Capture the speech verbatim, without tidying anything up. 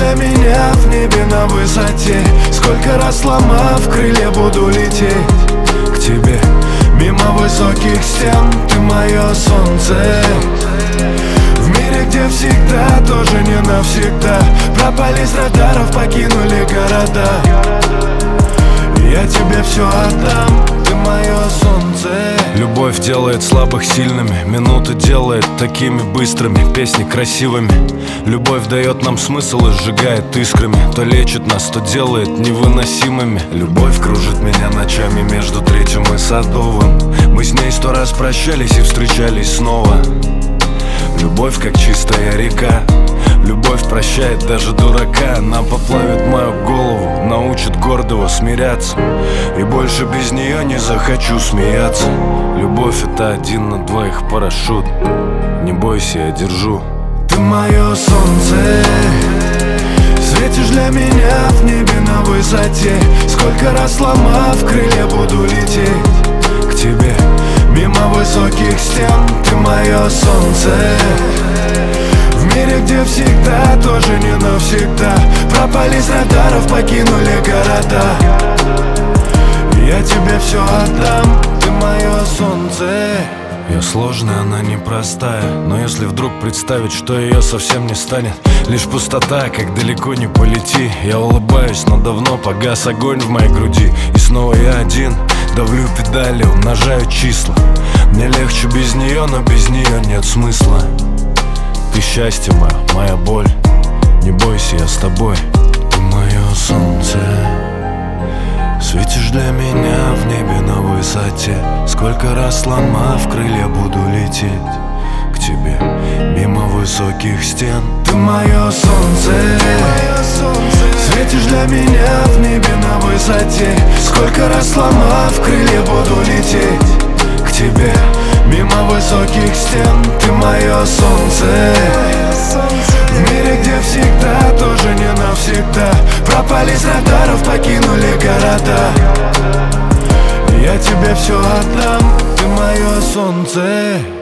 для меня в небе на высоте. Сколько раз сломав крылья, буду лететь к тебе. Мимо высоких стен, ты мое солнце. В мире, где всегда тоже не навсегда. Пропали с радаров, покинули города. Я тебе все отдам, ты мое солнце. Любовь делает слабых сильными, минуты делает такими быстрыми, песни красивыми. Любовь дает нам смысл и сжигает искрами. То лечит нас, то делает невыносимыми. Любовь кружит меня ночами между Третьим и Садовым. Мы с ней сто раз прощались и встречались снова. Любовь как чистая река. Любовь прощает даже дурака. Она поплавит мою голову, научит гордого смиряться. И больше без нее не захочу смеяться. Любовь — это один на двоих парашют. Не бойся, я держу. Ты мое солнце, светишь для меня в небе на высоте. Сколько раз сломав крылья, буду лететь к тебе. Мимо высоких стен, ты мое солнце. В мире, где всегда тоже не навсегда. Пропали с радаров, покинули города. Я тебе все отдам, ты мое солнце. Я сложная, она непростая. Но если вдруг представить, что ее совсем не станет, лишь пустота, как далеко не полети. Я улыбаюсь, но давно погас огонь в моей груди. И снова я один, давлю педали, умножаю числа. Мне легче без нее, но без нее нет смысла. Ты счастье мое, моя боль. Не бойся, я с тобой. Ты мое солнце. Светишь для меня в небе на высоте. Сколько раз сломав крылья, буду лететь к тебе. Мимо высоких стен, ты мое солнце. Светишь для меня в небе на высоте. Сколько раз сломав крылья, буду лететь к тебе. Мимо высоких стен, ты мое солнце. В мире, где всегда тоже не навсегда. Пропали с радаров, покинули города. Я тебе все отдам, ты мое солнце.